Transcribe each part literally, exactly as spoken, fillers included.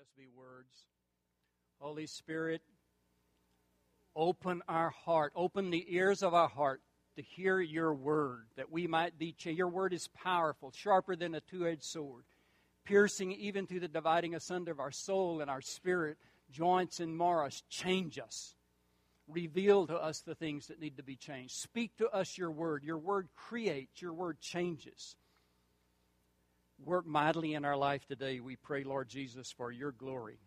just be words. Holy Spirit, open our heart, open the ears of our heart to hear your word, that we might be changed. Your word is powerful, sharper than a two-edged sword, piercing even to the dividing asunder of our soul and our spirit, joints and marrow. Change us. Reveal to us the things that need to be changed. Speak to us your word. Your word creates. Your word changes. Work mightily in our life today, we pray, Lord Jesus, for your glory.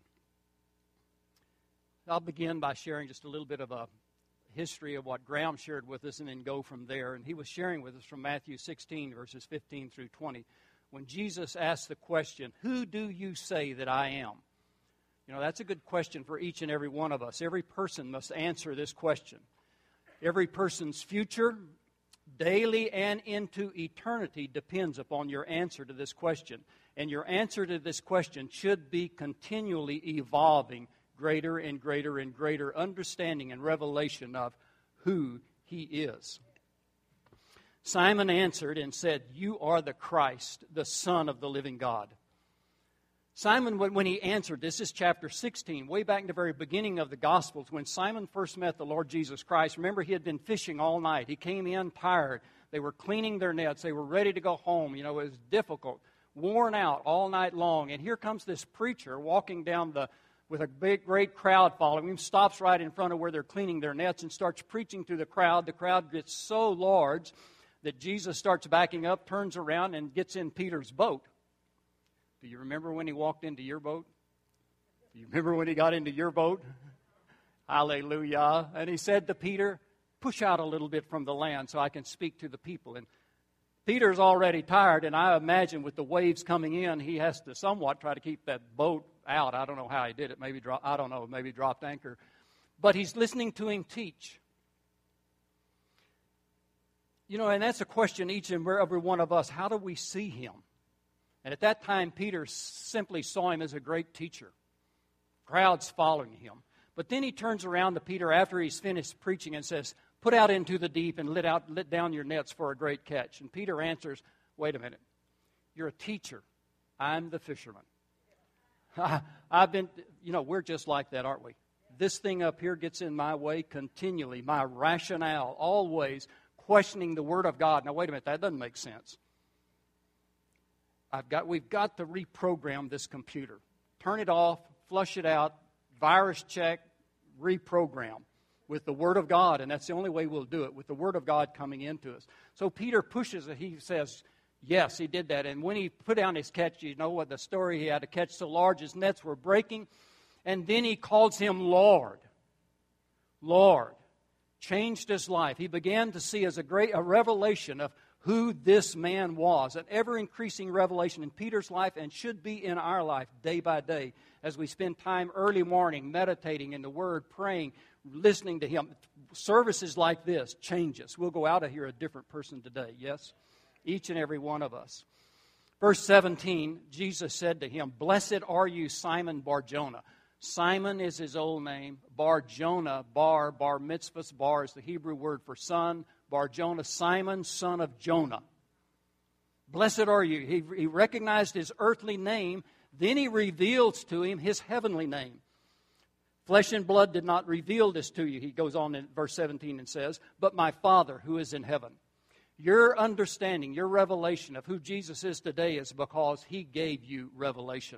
I'll begin by sharing just a little bit of a history of what Graham shared with us and then go from there. And he was sharing with us from Matthew sixteen, verses fifteen through twenty, when Jesus asked the question, who do you say that I am? You know, that's a good question for each and every one of us. Every person must answer this question. Every person's future, daily and into eternity, depends upon your answer to this question. And your answer to this question should be continually evolving, greater and greater and greater understanding and revelation of who He is. Simon answered and said, you are the Christ, the Son of the living God. Simon, when he answered, this is chapter sixteen, way back in the very beginning of the Gospels, when Simon first met the Lord Jesus Christ. Remember, he had been fishing all night. He came in tired. They were cleaning their nets. They were ready to go home. You know, it was difficult, worn out all night long. And here comes this preacher walking down the, with a big, great crowd following him, stops right in front of where they're cleaning their nets and starts preaching to the crowd. The crowd gets so large that Jesus starts backing up, turns around, and gets in Peter's boat. Do you remember when he walked into your boat? Do you remember when he got into your boat? Hallelujah. And he said to Peter, push out a little bit from the land so I can speak to the people. And Peter's already tired, and I imagine with the waves coming in, he has to somewhat try to keep that boat out. I don't know how he did it. Maybe drop, I don't know, maybe dropped anchor. But he's listening to him teach. You know, and that's a question each and every one of us. How do we see him? And at that time, Peter simply saw him as a great teacher. Crowds following him. But then he turns around to Peter after he's finished preaching and says, put out into the deep and let out, let down your nets for a great catch. And Peter answers, wait a minute. You're a teacher. I'm the fisherman. I've been, you know, we're just like that, aren't we? This thing up here gets in my way continually. My rationale, always questioning the Word of God. Now, wait a minute. That doesn't make sense. I've got, we've got to reprogram this computer. Turn it off, flush it out, virus check, reprogram with the Word of God. And that's the only way we'll do it, with the Word of God coming into us. So Peter pushes it. He says, yes, he did that. And when he put down his catch, you know what the story, he had to catch so large his nets were breaking. And then he calls him Lord. Lord. Changed his life. He began to see as a great a revelation of who this man was, an ever-increasing revelation in Peter's life and should be in our life day by day as we spend time early morning meditating in the Word, praying, listening to Him. Services like this change us. We'll go out of here a different person today, yes? Each and every one of us. Verse seventeen, Jesus said to him, blessed are you, Simon Bar-Jonah. Simon is his old name. Bar-Jonah, Bar, Bar Mitzvah, Bar is the Hebrew word for son. Bar-Jonah, Simon, son of Jonah. Blessed are you. He, he recognized his earthly name. Then he reveals to him his heavenly name. Flesh and blood did not reveal this to you. He goes on in verse seventeen and says, but my Father who is in heaven. Your understanding, your revelation of who Jesus is today is because He gave you revelation.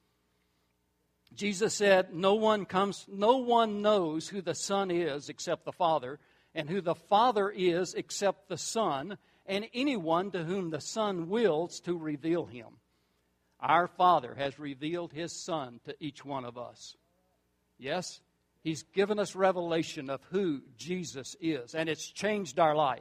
Jesus said, no one comes, no one knows who the Son is except the Father, and who the Father is except the Son, and anyone to whom the Son wills to reveal Him. Our Father has revealed His Son to each one of us. Yes? He's given us revelation of who Jesus is, and it's changed our life.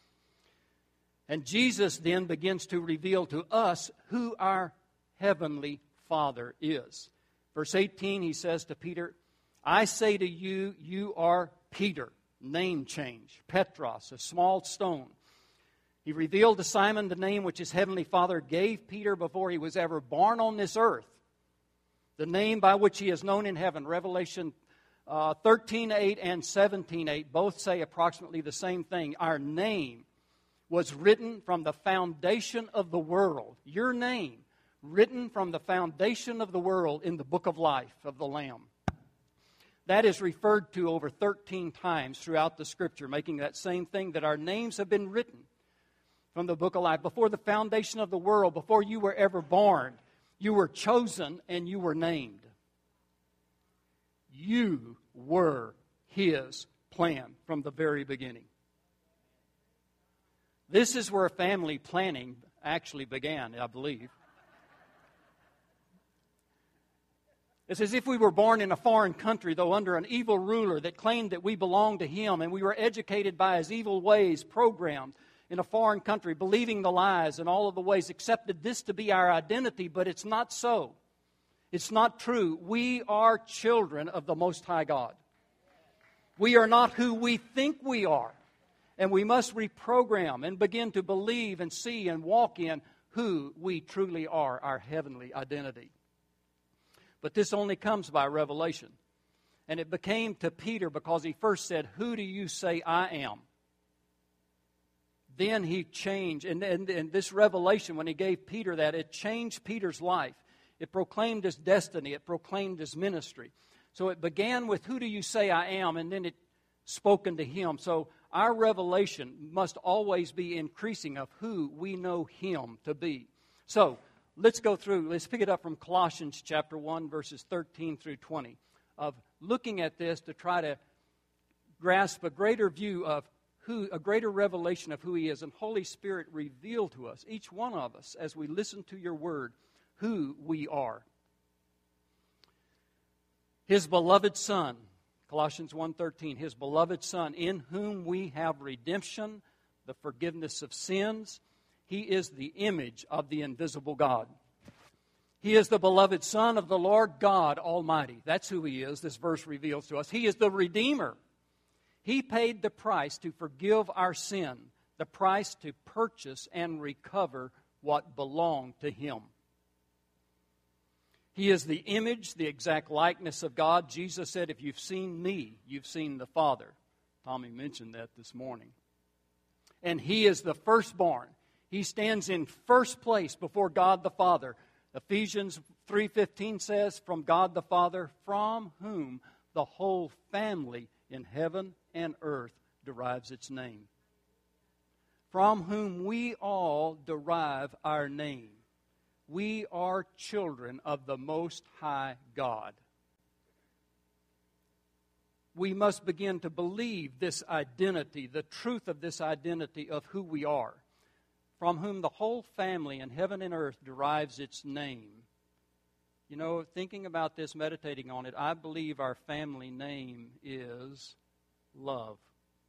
And Jesus then begins to reveal to us who our Heavenly Father is. Verse eighteen, he says to Peter, I say to you, you are Peter. Name change. Petros, a small stone. He revealed to Simon the name which his heavenly Father gave Peter before he was ever born on this earth. The name by which he is known in heaven. Revelation uh, thirteen eight and seventeen eight both say approximately the same thing. Our name was written from the foundation of the world. Your name written from the foundation of the world in the book of life of the Lamb. That is referred to over thirteen times throughout the Scripture, making that same thing, that our names have been written from the book of life. Before the foundation of the world, before you were ever born, you were chosen and you were named. You were His plan from the very beginning. This is where family planning actually began, I believe. It's as if we were born in a foreign country, though under an evil ruler that claimed that we belonged to him, and we were educated by his evil ways, programmed in a foreign country, believing the lies and all of the ways, accepted this to be our identity, but it's not so. It's not true. We are children of the Most High God. We are not who we think we are, and we must reprogram and begin to believe and see and walk in who we truly are, our heavenly identity. But this only comes by revelation. And it became to Peter because he first said, "Who do you say I am?" Then he changed. And, and, and this revelation, when he gave Peter that, it changed Peter's life. It proclaimed his destiny. It proclaimed his ministry. So it began with, "Who do you say I am?" And then it spoke unto him. So our revelation must always be increasing of who we know him to be. So let's go through, let's pick it up from Colossians chapter one, verses thirteen through twenty, of looking at this to try to grasp a greater view of who, a greater revelation of who He is. And Holy Spirit, reveal to us, each one of us, as we listen to Your Word, who we are. His beloved Son, Colossians one thirteen, His beloved Son, in whom we have redemption, the forgiveness of sins. He is the image of the invisible God. He is the beloved Son of the Lord God Almighty. That's who He is, this verse reveals to us. He is the Redeemer. He paid the price to forgive our sin, the price to purchase and recover what belonged to Him. He is the image, the exact likeness of God. Jesus said, "If you've seen me, you've seen the Father." Tommy mentioned that this morning. And He is the firstborn. He stands in first place before God the Father. Ephesians three fifteen says, "From God the Father, from whom the whole family in heaven and earth derives its name." From whom we all derive our name. We are children of the Most High God. We must begin to believe this identity, the truth of this identity of who we are. From whom the whole family in heaven and earth derives its name. You know, thinking about this, meditating on it, I believe our family name is love.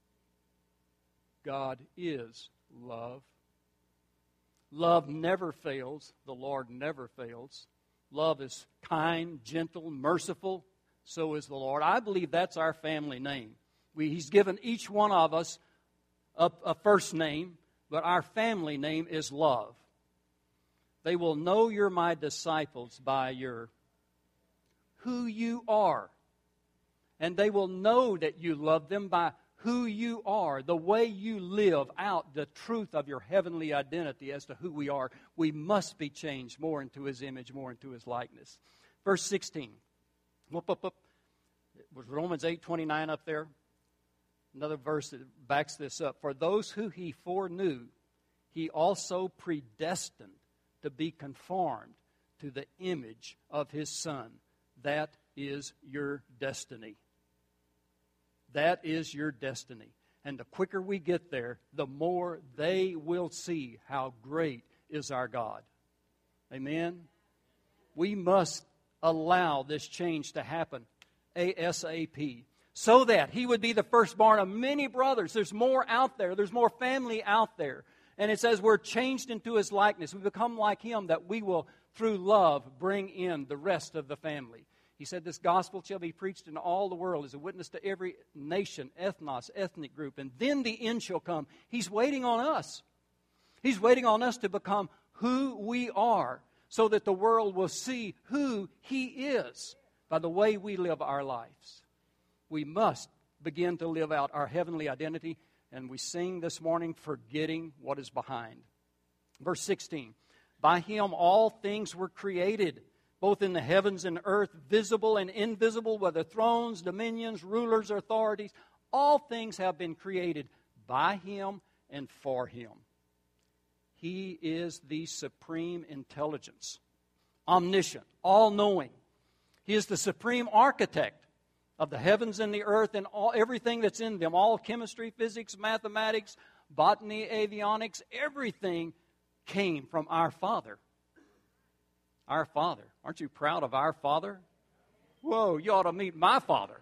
God is love. Love never fails. The Lord never fails. Love is kind, gentle, merciful. So is the Lord. I believe that's our family name. We, he's given each one of us a, a first name. But our family name is love. They will know you're my disciples by your who you are. And they will know that you love them by who you are, the way you live out the truth of your heavenly identity as to who we are. We must be changed more into His image, more into His likeness. Verse sixteen. Whoop, whoop, whoop. Was Romans eight twenty-nine up there? Another verse that backs this up. "For those who He foreknew, He also predestined to be conformed to the image of His Son." That is your destiny. That is your destiny. And the quicker we get there, the more they will see how great is our God. Amen? We must allow this change to happen ASAP. So that He would be the firstborn of many brothers. There's more out there. There's more family out there. And it says we're changed into His likeness. We become like Him, that we will, through love, bring in the rest of the family. He said this gospel shall be preached in all the world as a witness to every nation, ethnos, ethnic group. And then the end shall come. He's waiting on us. He's waiting on us to become who we are so that the world will see who He is by the way we live our lives. We must begin to live out our heavenly identity, and we sing this morning, forgetting what is behind. Verse sixteen, By him all things were created, both in the heavens and earth, visible and invisible, whether thrones, dominions, rulers, or authorities. All things have been created by him and for him. He is the supreme intelligence, omniscient, all-knowing. He is the supreme architect of the heavens and the earth and all everything that's in them, all chemistry, physics, mathematics, botany, avionics, everything came from our Father. Our Father. Aren't you proud of our Father? Whoa, you ought to meet my Father.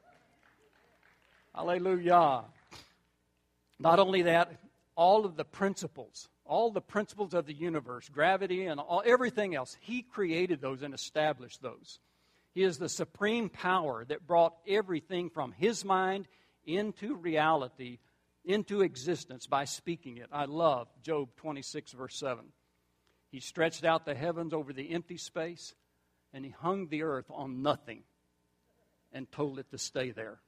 Hallelujah. Not only that, all of the principles, all the principles of the universe, gravity and all, everything else, He created those and established those. He is the supreme power that brought everything from His mind into reality, into existence by speaking it. I love Job twenty-six, verse seven. He stretched out the heavens over the empty space, and He hung the earth on nothing and told it to stay there.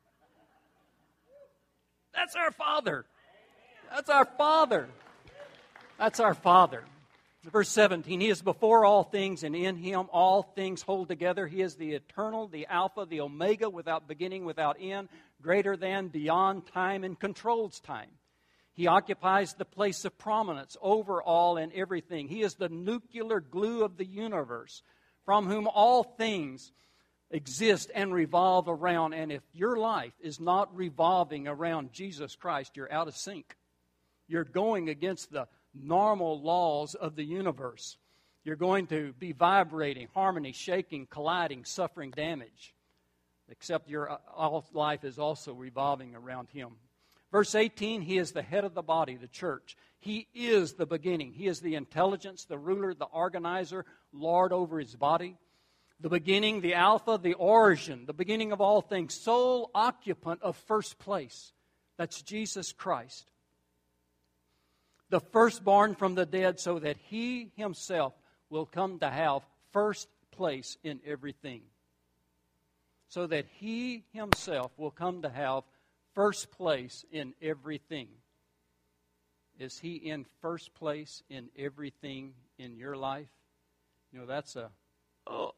That's our Father. That's our Father. That's our Father. Verse seventeen, He is before all things, and in Him all things hold together. He is the eternal, the Alpha, the Omega, without beginning, without end, greater than, beyond time, and controls time. He occupies the place of prominence over all and everything. He is the nuclear glue of the universe, from whom all things exist and revolve around. And if your life is not revolving around Jesus Christ, you're out of sync. You're going against the normal laws of the universe. You're going to be vibrating, harmony, shaking, colliding, suffering damage. Except your life is also revolving around Him. Verse eighteen, He is the head of the body, the church. He is the beginning. He is the intelligence, the ruler, the organizer, Lord over His body. The beginning, the Alpha, the origin, the beginning of all things, sole occupant of first place. That's Jesus Christ. The firstborn from the dead, so that He Himself will come to have first place in everything. So that He Himself will come to have first place in everything. Is He in first place in everything in your life? You know, that's a oh,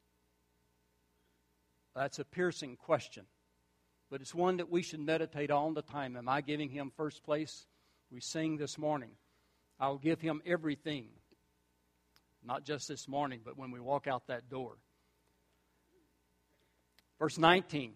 that's a piercing question. But it's one that we should meditate all the time. Am I giving Him first place? We sing this morning, I will give Him everything. Not just this morning, but when we walk out that door. Verse nineteen.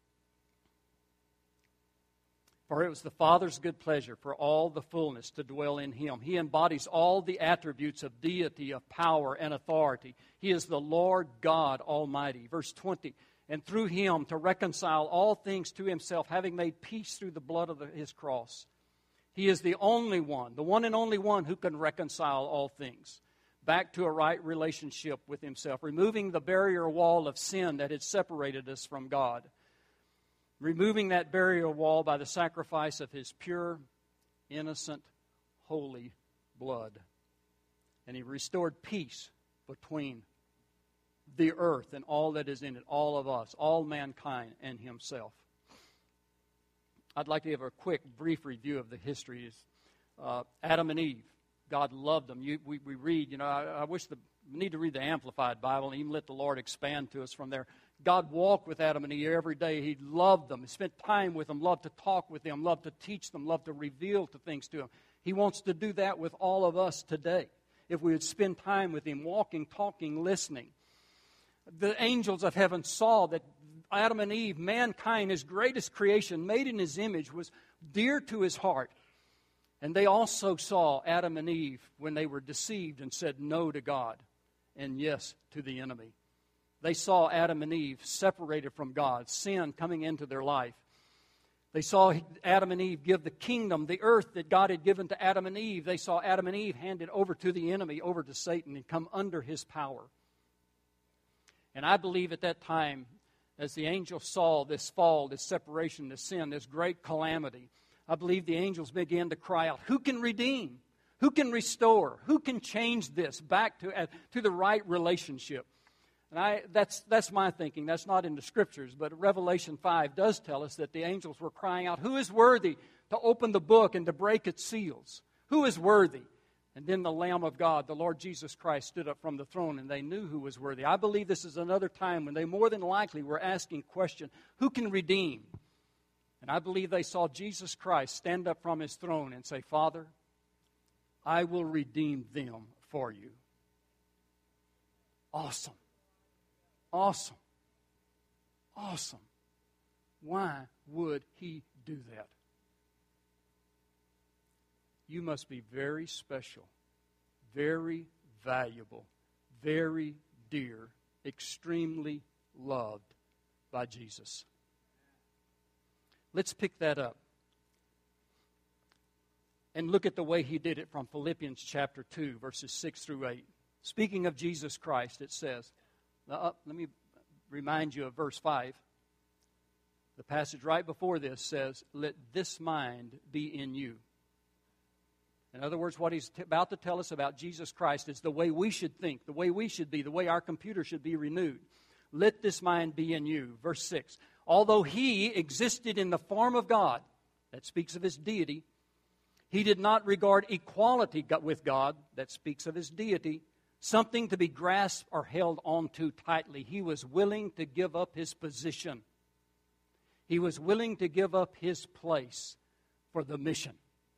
For it was the Father's good pleasure for all the fullness to dwell in Him. He embodies all the attributes of deity, of power, and authority. He is the Lord God Almighty. Verse twenty. And through Him to reconcile all things to Himself, having made peace through the blood of the, His cross. He is the only one, the one and only one who can reconcile all things back to a right relationship with Himself, removing the barrier wall of sin that had separated us from God, removing that barrier wall by the sacrifice of His pure, innocent, holy blood. And He restored peace between the earth and all that is in it, all of us, all mankind, and Himself. I'd like to give a quick, brief review of the history. Uh, Adam and Eve, God loved them. You, we, we read, you know, I, I wish the, we need to read the Amplified Bible and even let the Lord expand to us from there. God walked with Adam and Eve every day. He loved them. He spent time with them, loved to talk with them, loved to teach them, loved to reveal to things to them. He wants to do that with all of us today. If we would spend time with Him, walking, talking, listening. The angels of heaven saw that Adam and Eve, mankind, His greatest creation, made in His image, was dear to His heart. And they also saw Adam and Eve when they were deceived and said no to God and yes to the enemy. They saw Adam and Eve separated from God, sin coming into their life. They saw Adam and Eve give the kingdom, the earth that God had given to Adam and Eve. They saw Adam and Eve handed over to the enemy, over to Satan, and come under his power. And I believe at that time, as the angels saw this fall, this separation, this sin, this great calamity, I believe the angels began to cry out, who can redeem? Who can restore? Who can change this back to, uh, to the right relationship? And I, that's, that's my thinking. That's not in the Scriptures, but Revelation five does tell us that the angels were crying out, who is worthy to open the book and to break its seals? Who is worthy? And then the Lamb of God, the Lord Jesus Christ, stood up from the throne, and they knew who was worthy. I believe this is another time when they more than likely were asking question, who can redeem? And I believe they saw Jesus Christ stand up from his throne and say, Father, I will redeem them for you. Awesome. Awesome. Awesome. Why would he do that? You must be very special, very valuable, very dear, extremely loved by Jesus. Let's pick that up and look at the way he did it from Philippians chapter two, verses six through eight. Speaking of Jesus Christ, it says, uh, let me remind you of verse five. The passage right before this says, let this mind be in you. In other words, what he's t- about to tell us about Jesus Christ is the way we should think, the way we should be, the way our computer should be renewed. Let this mind be in you. Verse six. Although he existed in the form of God, that speaks of his deity, he did not regard equality with God, that speaks of his deity, something to be grasped or held onto tightly. He was willing to give up his position. He was willing to give up his place for the mission.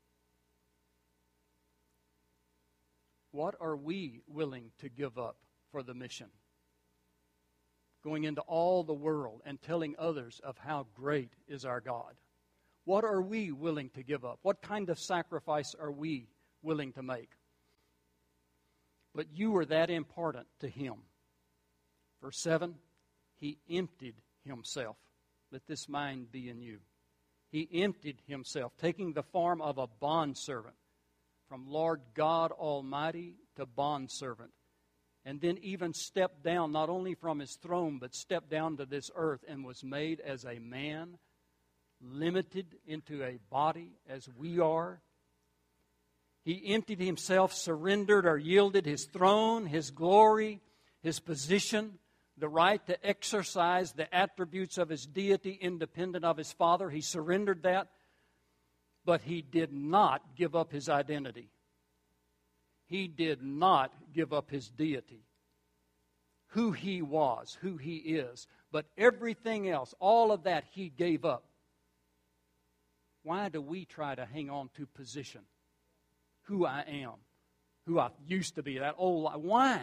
What are we willing to give up for the mission? Going into all the world and telling others of how great is our God. What are we willing to give up? What kind of sacrifice are we willing to make? But you were that important to him. Verse seven, he emptied himself. Let this mind be in you. He emptied himself, taking the form of a bondservant. From Lord God Almighty to bondservant. And then even stepped down, not only from his throne, but stepped down to this earth and was made as a man, limited into a body as we are. He emptied himself, surrendered or yielded his throne, his glory, his position, the right to exercise the attributes of his deity independent of his Father. He surrendered that. But he did not give up his identity. He did not give up his deity. Who he was, who he is. But everything else, all of that he gave up. Why do we try to hang on to position? Who I am. Who I used to be. That old life. Why?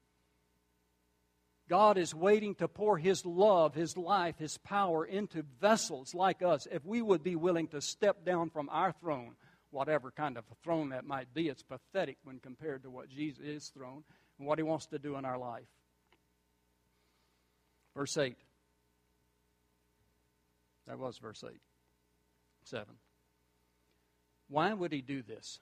God is waiting to pour his love, his life, his power into vessels like us. If we would be willing to step down from our throne, whatever kind of a throne that might be, it's pathetic when compared to what Jesus is throne and what he wants to do in our life. Verse eight. That was verse eight. seven. Why would he do this?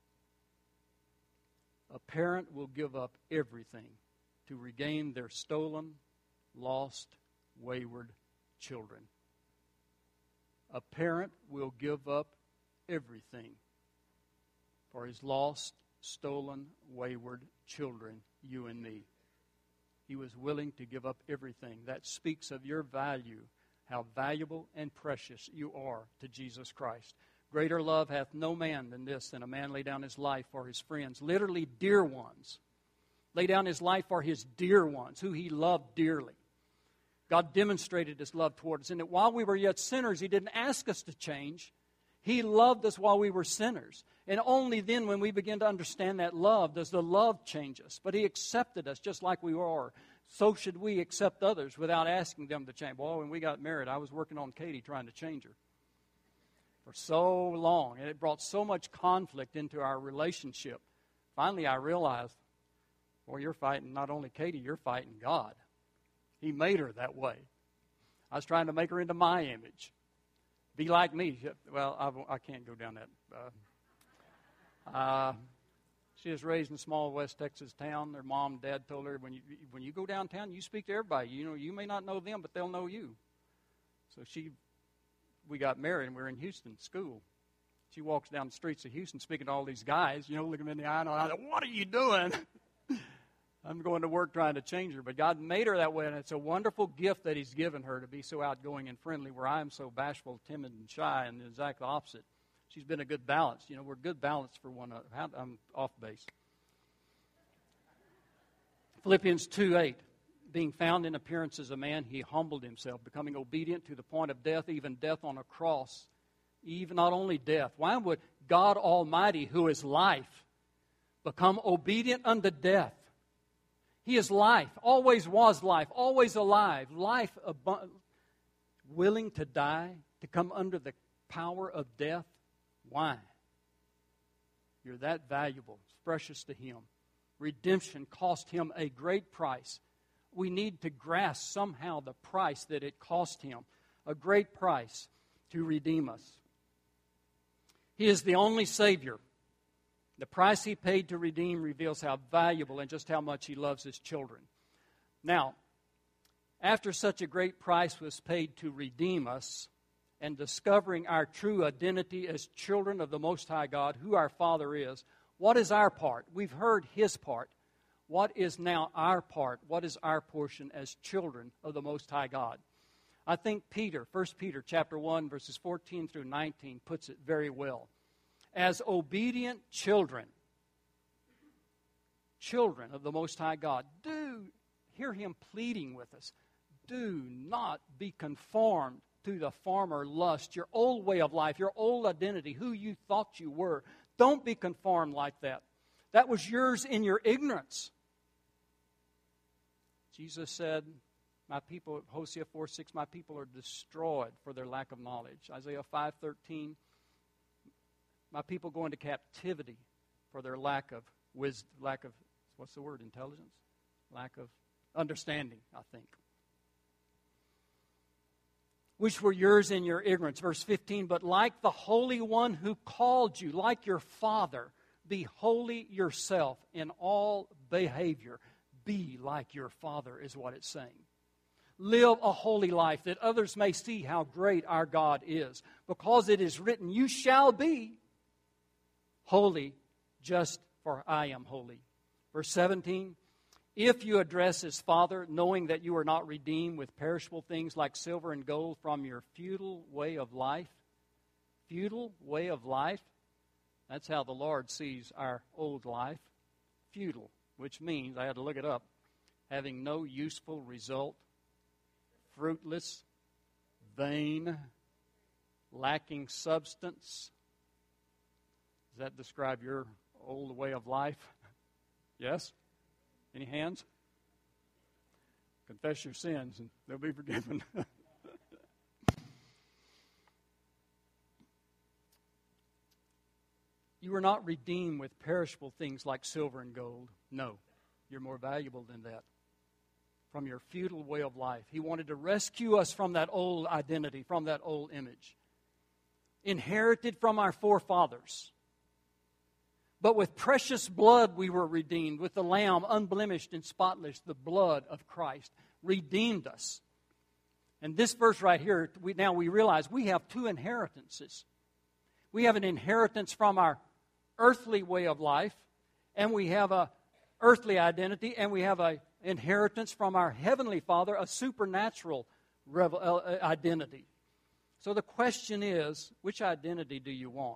A parent will give up everything to regain their stolen, lost, wayward children. A parent will give up everything for his lost, stolen, wayward children, you and me. He was willing to give up everything. That speaks of your value, how valuable and precious you are to Jesus Christ. Greater love hath no man than this, than a man lay down his life for his friends, literally dear ones. Lay down his life for his dear ones, who he loved dearly. God demonstrated his love toward us, and that while we were yet sinners, he didn't ask us to change. He loved us while we were sinners. And only then, when we begin to understand that love, does the love change us. But he accepted us just like we were. So should we accept others without asking them to change. Well, when we got married, I was working on Katie trying to change her for so long. And it brought so much conflict into our relationship. Finally, I realized, well, you're fighting not only Katie, you're fighting God. He made her that way. I was trying to make her into my image. Be like me. Well, I, I can't go down that. Uh, uh, she was raised in a small West Texas town. Their mom and dad told her, when you when you go downtown, you speak to everybody. You know, you may not know them, but they'll know you. So she, we got married, and we were in Houston school. She walks down the streets of Houston speaking to all these guys, you know, looking them in the eye, and I thought, what are you doing? I'm going to work trying to change her. But God made her that way, and it's a wonderful gift that he's given her to be so outgoing and friendly, where I am so bashful, timid, and shy, and the exact opposite. She's been a good balance. You know, we're good balance for one another. How, I'm off base. Philippians two eight. Being found in appearance as a man, he humbled himself, becoming obedient to the point of death, even death on a cross. Even not only death. Why would God Almighty, who is life, become obedient unto death? He is life, always was life, always alive, life abu- willing to die, to come under the power of death. Why? You're that valuable. It's precious to Him. Redemption cost Him a great price. We need to grasp somehow the price that it cost Him. A great price to redeem us. He is the only Savior. The price He paid to redeem reveals how valuable and just how much He loves His children. Now, after such a great price was paid to redeem us, and discovering our true identity as children of the Most High God, who our Father is, what is our part? We've heard His part. What is now our part? What is our portion as children of the Most High God? I think Peter, First Peter chapter one, verses fourteen through nineteen, puts it very well. As obedient children, children of the Most High God, do hear Him pleading with us. Do not be conformed to the former lust, your old way of life, your old identity, who you thought you were. Don't be conformed like that. That was yours in your ignorance. Jesus said, my people, Hosea four six, my people are destroyed for their lack of knowledge. Isaiah five thirteen, my people go into captivity for their lack of wisdom, lack of, what's the word, intelligence? Lack of understanding, I think. Which were yours in your ignorance. Verse fifteen, but like the Holy One who called you, like your Father, be holy yourself in all behavior. Be like your Father is what it's saying. Live a holy life that others may see how great our God is. Because it is written, you shall be holy just for I am holy. Verse seventeen, if you address as Father, knowing that you are not redeemed with perishable things like silver and gold from your futile way of life. Futile way of life. That's how the Lord sees our old life. Futile, which means, I had to look it up, having no useful result, fruitless, vain, lacking substance. Does that describe your old way of life? Yes? Any hands? Confess your sins and they'll be forgiven. You were not redeemed with perishable things like silver and gold. No, you're more valuable than that. From your futile way of life. He wanted to rescue us from that old identity, from that old image. Inherited from our forefathers. But with precious blood we were redeemed, with the Lamb, unblemished and spotless, the blood of Christ redeemed us. And this verse right here, we, now we realize we have two inheritances. We have an inheritance from our earthly way of life, and we have a earthly identity, and we have an inheritance from our Heavenly Father, a supernatural revel- uh, identity. So the question is, which identity do you want?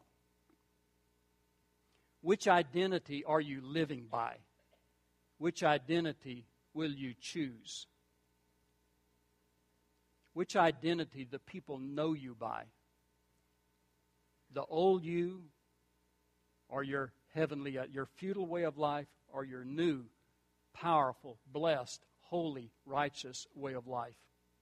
Which identity are you living by? Which identity will you choose? Which identity the people know you by? The old you, or your heavenly, your futile way of life, or your new, powerful, blessed, holy, righteous way of life?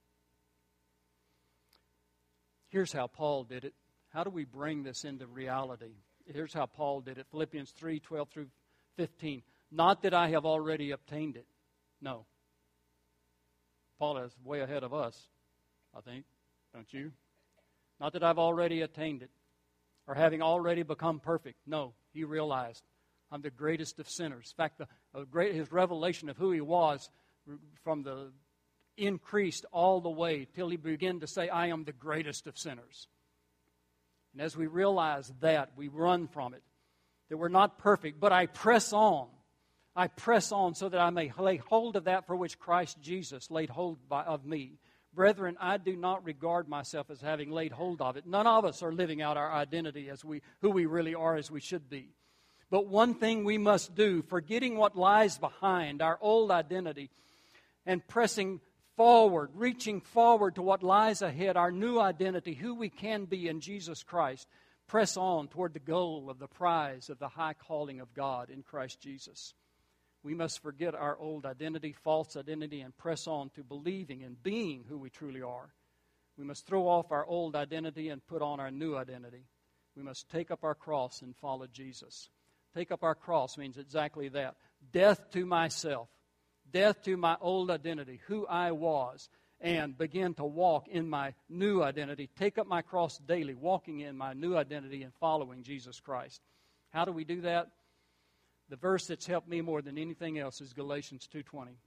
Here's how Paul did it. How do we bring this into reality? Here's how Paul did it. Philippians three, twelve through fifteen. Not that I have already obtained it. No. Paul is way ahead of us, I think. Don't you? Not that I've already attained it, or having already become perfect. No, he realized, I'm the greatest of sinners. In fact, the, the great, his revelation of who he was from the increased all the way till he began to say, I am the greatest of sinners. And as we realize that, we run from it. That we're not perfect, but I press on. I press on so that I may lay hold of that for which Christ Jesus laid hold by, of me. Brethren, I do not regard myself as having laid hold of it. None of us are living out our identity as we, who we really are as we should be. But one thing we must do, forgetting what lies behind our old identity and pressing forward, reaching forward to what lies ahead, our new identity, who we can be in Jesus Christ, press on toward the goal of the prize of the high calling of God in Christ Jesus. We must forget our old identity, false identity, and press on to believing and being who we truly are. We must throw off our old identity and put on our new identity. We must take up our cross and follow Jesus. Take up our cross means exactly that. Death to myself. Death to my old identity, who I was, and begin to walk in my new identity. Take up my cross daily, walking in my new identity and following Jesus Christ. How do we do that? The verse that's helped me more than anything else is Galatians two twenty.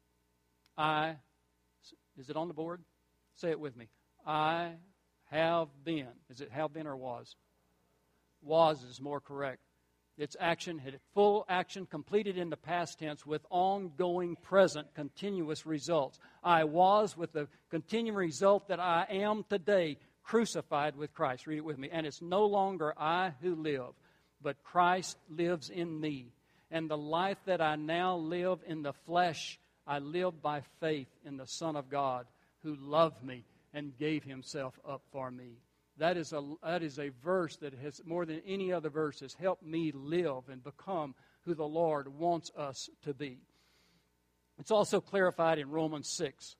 I, is it on the board? Say it with me. I have been. Is it have been or was? Was is more correct. It's action, full action, completed in the past tense with ongoing, present, continuous results. I was with the continuing result that I am today, crucified with Christ. Read it with me. And it's no longer I who live, but Christ lives in me. And the life that I now live in the flesh, I live by faith in the Son of God, who loved me and gave himself up for me. That is a that is a verse that has, more than any other verse, has helped me live and become who the Lord wants us to be. It's also clarified in Romans six.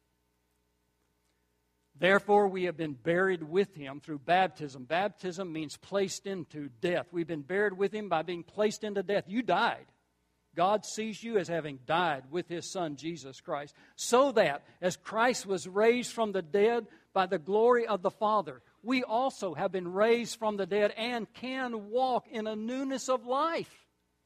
Therefore, we have been buried with him through baptism. Baptism means placed into death. We've been buried with him by being placed into death. You died. God sees you as having died with his Son, Jesus Christ, so that as Christ was raised from the dead by the glory of the Father, we also have been raised from the dead and can walk in a newness of life.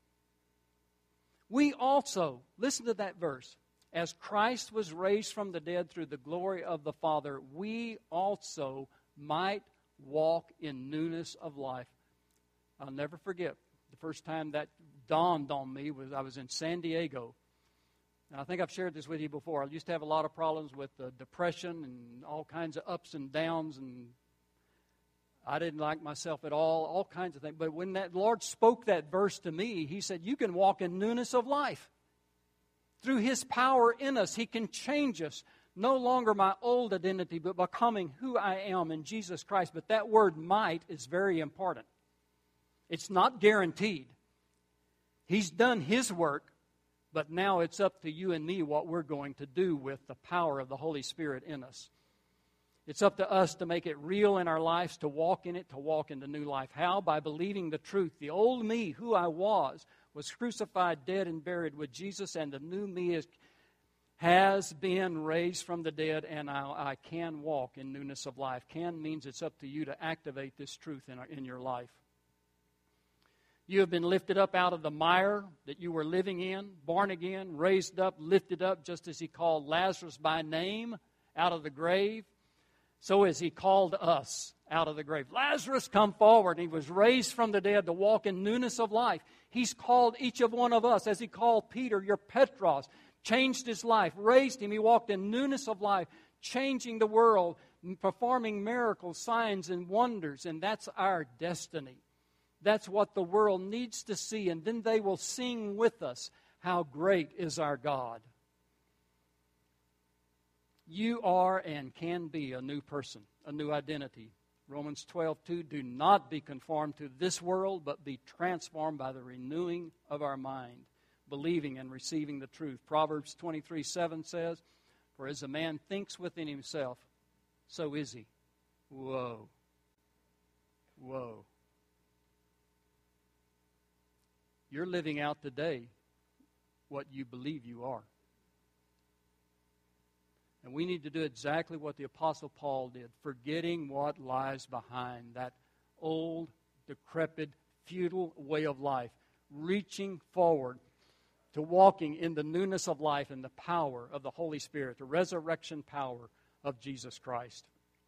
We also, listen to that verse, as Christ was raised from the dead through the glory of the Father, we also might walk in newness of life. I'll never forget the first time that dawned on me was I was in San Diego. And I think I've shared this with you before. I used to have a lot of problems with uh, depression and all kinds of ups and downs, and I didn't like myself at all, all kinds of things. But when that Lord spoke that verse to me, he said, you can walk in newness of life. Through his power in us, he can change us. No longer my old identity, but becoming who I am in Jesus Christ. But that word might is very important. It's not guaranteed. He's done his work, but now it's up to you and me what we're going to do with the power of the Holy Spirit in us. It's up to us to make it real in our lives, to walk in it, to walk into new life. How? By believing the truth. The old me, who I was, was crucified, dead, and buried with Jesus, and the new me is, has been raised from the dead, and I, I can walk in newness of life. Can means it's up to you to activate this truth in, our, in your life. You have been lifted up out of the mire that you were living in, born again, raised up, lifted up, just as he called Lazarus by name out of the grave. So as he called us out of the grave. Lazarus, come forward. He was raised from the dead to walk in newness of life. He's called each of one of us, as he called Peter, your Petros, changed his life, raised him. He walked in newness of life, changing the world, performing miracles, signs, and wonders. And that's our destiny. That's what the world needs to see. And then they will sing with us, how great is our God. You are and can be a new person, a new identity. Romans twelve two, do not be conformed to this world, but be transformed by the renewing of our mind, believing and receiving the truth. Proverbs twenty-three seven says, for as a man thinks within himself, so is he. Whoa. Whoa. You're living out today what you believe you are. And we need to do exactly what the Apostle Paul did, forgetting what lies behind that old, decrepit, futile way of life, reaching forward to walking in the newness of life and the power of the Holy Spirit, the resurrection power of Jesus Christ.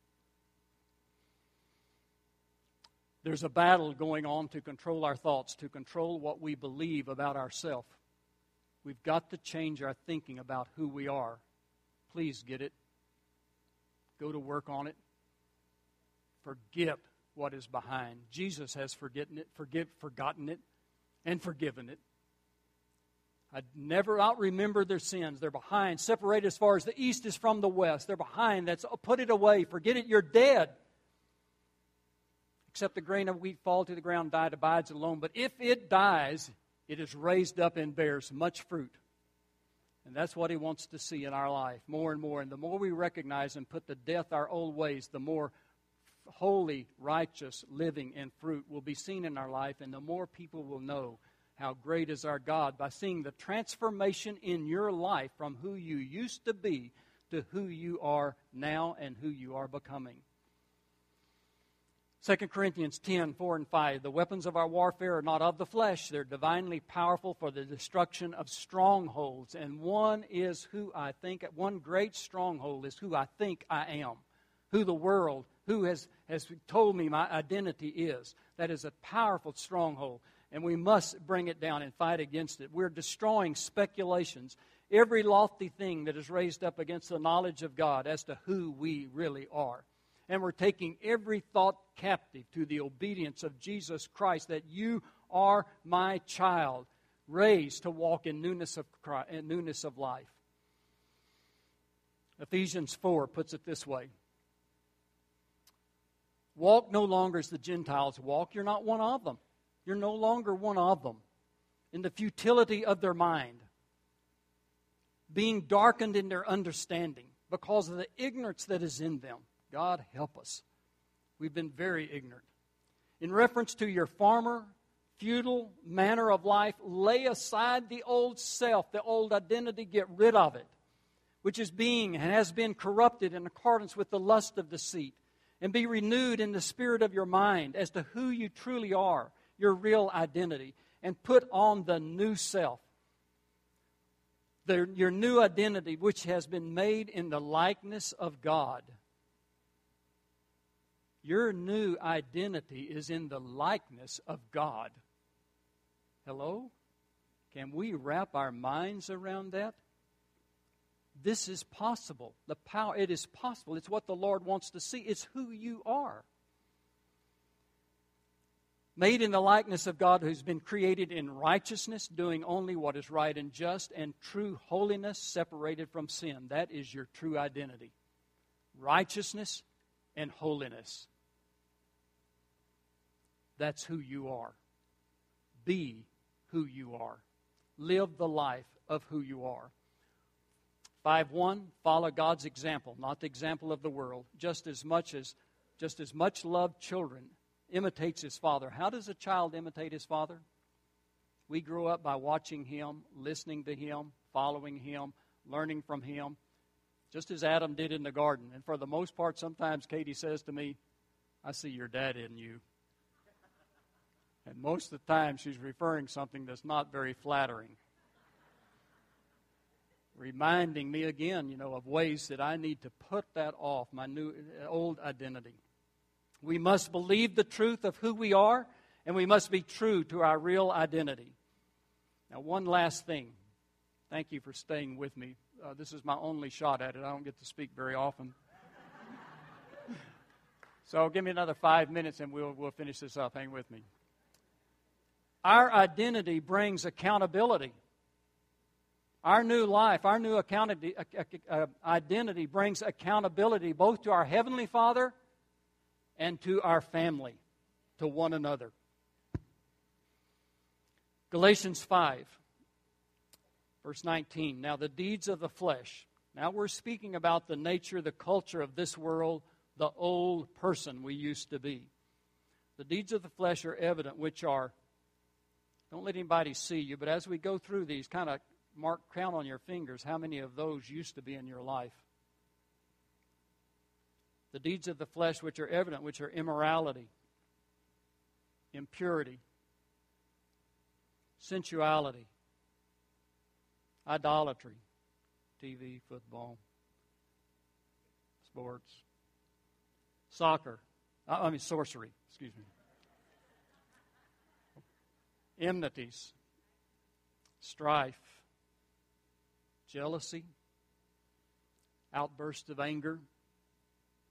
There's a battle going on to control our thoughts, to control what we believe about ourselves. We've got to change our thinking about who we are. Please get it. go to work on it. Forget what is behind. Jesus has forgotten it, forgive, forgotten it, and forgiven it. I'd never out remember their sins. They're behind, separated as far as the east is from the west. They're behind. That's put it away. Forget it. You're dead. Except the grain of wheat fall to the ground, died, abides alone. But if it dies, it is raised up and bears much fruit. And that's what He wants to see in our life, more and more. And the more we recognize and put to death our old ways, the more holy, righteous living and fruit will be seen in our life, and the more people will know how great is our God by seeing the transformation in your life from who you used to be to who you are now and who you are becoming. Second Corinthians ten, four and five, the weapons of our warfare are not of the flesh. They're divinely powerful for the destruction of strongholds. And one is who I think, one great stronghold is who I think I am, who the world, who has, has told me my identity is. That is a powerful stronghold. And we must bring it down and fight against it. We're destroying speculations, every lofty thing that is raised up against the knowledge of God as to who we really are. And we're taking every thought captive to the obedience of Jesus Christ, that you are my child, raised to walk in newness of Christ, in newness of life. Ephesians four puts it this way. Walk no longer as the Gentiles walk. You're not one of them. You're no longer one of them. In the futility of their mind, being darkened in their understanding because of the ignorance that is in them. God help us. We've been very ignorant. In reference to your former, futile manner of life, lay aside the old self, the old identity, get rid of it, which is being and has been corrupted in accordance with the lust of deceit, and be renewed in the spirit of your mind as to who you truly are, your real identity, and put on the new self, the, your new identity, which has been made in the likeness of God. Your new identity is in the likeness of God. Hello? Can we wrap our minds around that? This is possible. The power, it is possible. It's what the Lord wants to see. It's who you are. Made in the likeness of God, who's been created in righteousness, doing only what is right and just, and true holiness, separated from sin. That is your true identity. Righteousness and holiness. That's who you are. Be who you are. Live the life of who you are. five one, follow God's example, not the example of the world. Just as much as, just as much loved children imitates his father. How does a child imitate his father? We grow up by watching him, listening to him, following him, learning from him, just as Adam did in the garden. And for the most part, sometimes Katie says to me, I see your dad in you. And most of the time, she's referring something that's not very flattering. Reminding me again, you know, of ways that I need to put that off, my new old identity. We must believe the truth of who we are, and we must be true to our real identity. Now, one last thing. Thank you for staying with me. Uh, this is my only shot at it. I don't get to speak very often. So give me another five minutes, and we'll, we'll finish this up. Hang with me. Our identity brings accountability. Our new life, our new accountability, uh, uh, identity brings accountability both to our Heavenly Father and to our family, to one another. Galatians five, verse nineteen. Now the deeds of the flesh. Now we're speaking about the nature, the culture of this world, the old person we used to be. The deeds of the flesh are evident, which are, don't let anybody see you, but as we go through these, kind of mark, count on your fingers how many of those used to be in your life. The deeds of the flesh which are evident, which are immorality, impurity, sensuality, idolatry, T V, football, sports, soccer, I mean sorcery, excuse me, enmities, strife, jealousy, outbursts of anger,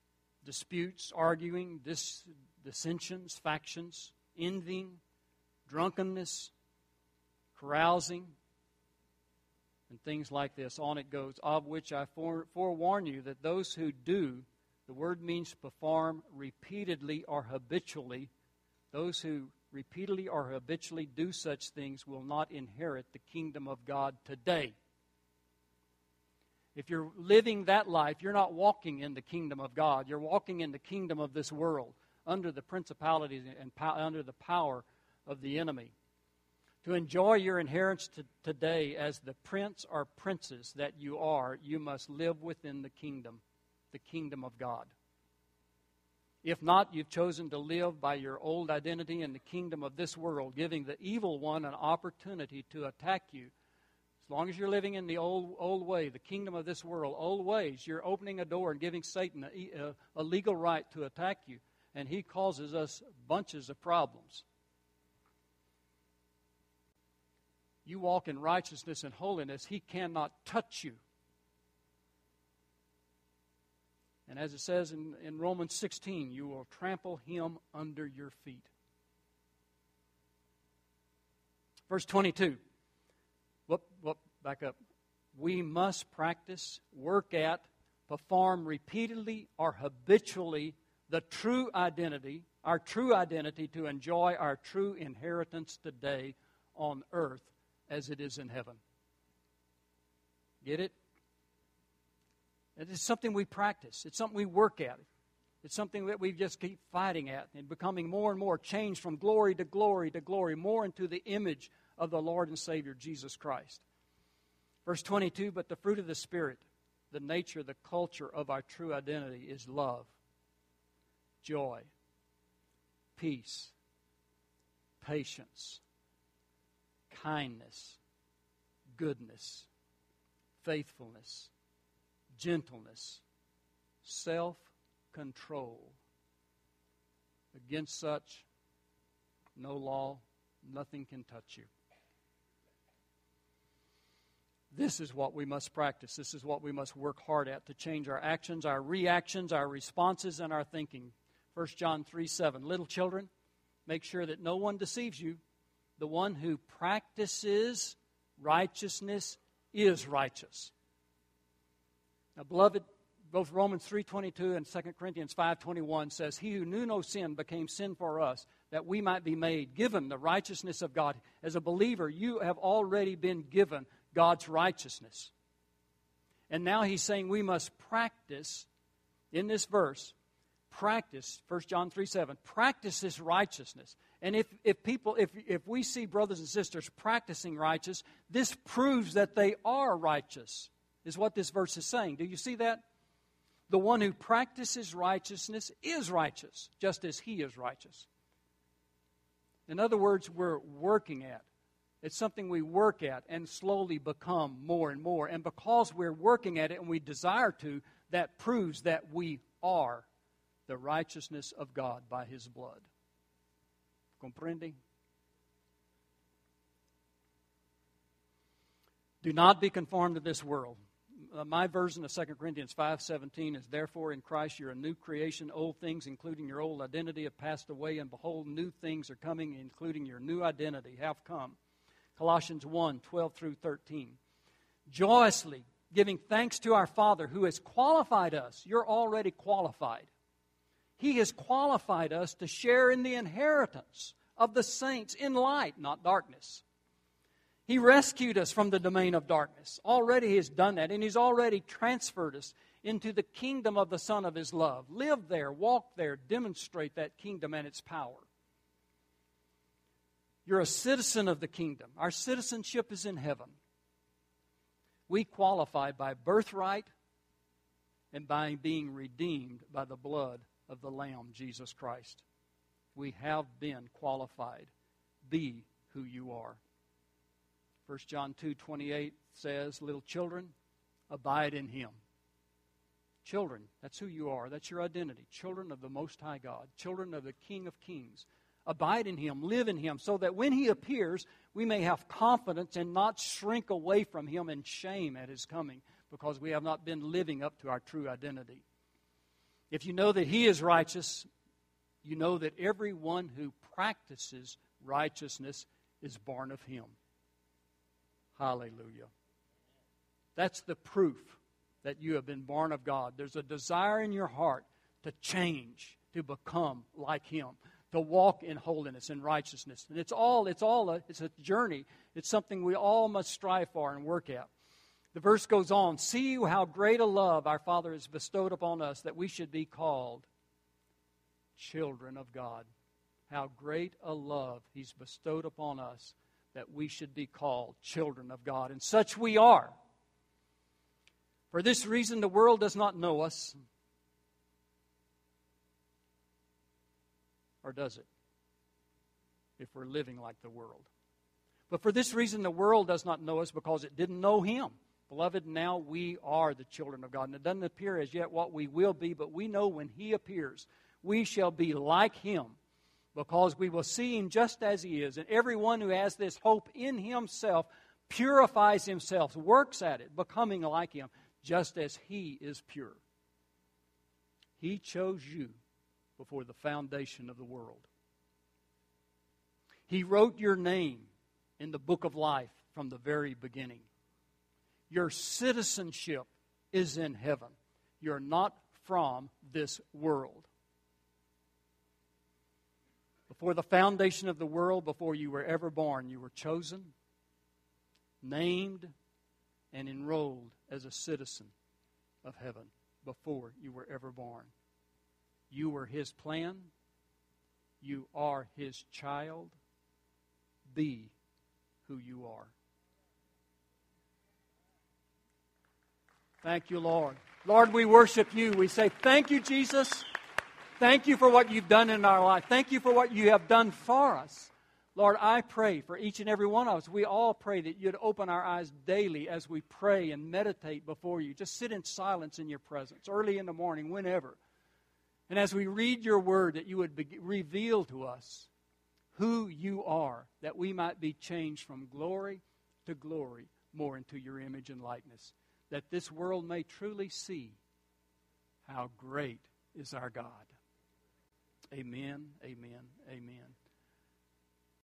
disputes, arguing, dis- dissensions, factions, envying, drunkenness, carousing, and things like this. On it goes. Of which I fore- forewarn you that those who do, the word means perform repeatedly or habitually, those who repeatedly or habitually do such things will not inherit the kingdom of God today. If you're living that life, you're not walking in the kingdom of God. You're walking in the kingdom of this world, under the principalities and po- under the power of the enemy. To enjoy your inheritance to today as the prince or princess that you are, you must live within the kingdom, the kingdom of God. If not, you've chosen to live by your old identity in the kingdom of this world, giving the evil one an opportunity to attack you. As long as you're living in the old old way, the kingdom of this world, old ways, you're opening a door and giving Satan a, a, a legal right to attack you. And he causes us bunches of problems. You walk in righteousness and holiness, he cannot touch you. And as it says in, in Romans sixteen, you will trample him under your feet. Verse twenty-two. Whoop, whoop, back up. We must practice, work at, perform repeatedly or habitually the true identity, our true identity to enjoy our true inheritance today on earth as it is in heaven. Get it? It is something we practice. It's something we work at. It's something that we just keep fighting at and becoming more and more changed from glory to glory to glory, more into the image of the Lord and Savior Jesus Christ. Verse twenty-two, but the fruit of the Spirit, the nature, the culture of our true identity is love, joy, peace, patience, kindness, goodness, faithfulness, gentleness, self-control. Against such, no law, nothing can touch you. This is what we must practice. This is what we must work hard at to change our actions, our reactions, our responses, and our thinking. First John three seven. Little children, make sure that no one deceives you. The one who practices righteousness is righteous. Now, beloved, both Romans three twenty-two and Second Corinthians five twenty-one says, he who knew no sin became sin for us, that we might be made, given the righteousness of God. As a believer, you have already been given God's righteousness. And now he's saying we must practice, in this verse, practice, First John three seven, practice this righteousness. And if, if people, if, if we see brothers and sisters practicing righteous, this proves that they are righteous, is what this verse is saying. Do you see that? The one who practices righteousness is righteous, just as he is righteous. In other words, we're working at. It's something we work at and slowly become more and more. And because we're working at it and we desire to, that proves that we are the righteousness of God by his blood. Comprende? Do not be conformed to this world. Uh, my version of Second Corinthians five seventeen is, therefore in Christ you're a new creation. Old things, including your old identity, have passed away, and behold, new things are coming, including your new identity have come. Colossians one twelve through thirteen. Joyously giving thanks to our Father who has qualified us. You're already qualified. He has qualified us to share in the inheritance of the saints in light, not darkness. He rescued us from the domain of darkness. Already He has done that, and He's already transferred us into the kingdom of the Son of His love. Live there, walk there, demonstrate that kingdom and its power. You're a citizen of the kingdom. Our citizenship is in heaven. We qualify by birthright and by being redeemed by the blood of the Lamb, Jesus Christ. We have been qualified. Be who you are. First John two twenty-eight says, little children, abide in Him. Children, that's who you are. That's your identity. Children of the Most High God. Children of the King of Kings. Abide in Him, live in Him, so that when He appears, we may have confidence and not shrink away from Him in shame at His coming, because we have not been living up to our true identity. If you know that He is righteous, you know that everyone who practices righteousness is born of Him. Hallelujah. That's the proof that you have been born of God. There's a desire in your heart to change, to become like Him, to walk in holiness and righteousness. And it's all, it's all a, it's a journey. It's something we all must strive for and work at. The verse goes on, see how great a love our Father has bestowed upon us that we should be called children of God. How great a love He's bestowed upon us that we should be called children of God. And such we are. For this reason the world does not know us. Or does it? If we're living like the world. But for this reason the world does not know us, because it didn't know Him. Beloved, now we are the children of God. And it doesn't appear as yet what we will be, but we know when He appears, we shall be like Him, because we will see Him just as He is. And everyone who has this hope in himself purifies himself, works at it, becoming like Him, just as He is pure. He chose you before the foundation of the world. He wrote your name in the book of life from the very beginning. Your citizenship is in heaven. You're not from this world. Before the foundation of the world, before you were ever born, you were chosen, named, and enrolled as a citizen of heaven before you were ever born. You were His plan. You are His child. Be who you are. Thank you, Lord. Lord, we worship You. We say, thank You, Jesus. Thank You for what You've done in our life. Thank You for what You have done for us. Lord, I pray for each and every one of us. We all pray that You'd open our eyes daily as we pray and meditate before You. Just sit in silence in Your presence, early in the morning, whenever. And as we read Your word, that You would be, reveal to us who You are, that we might be changed from glory to glory, more into Your image and likeness, that this world may truly see how great is our God. Amen, amen, amen.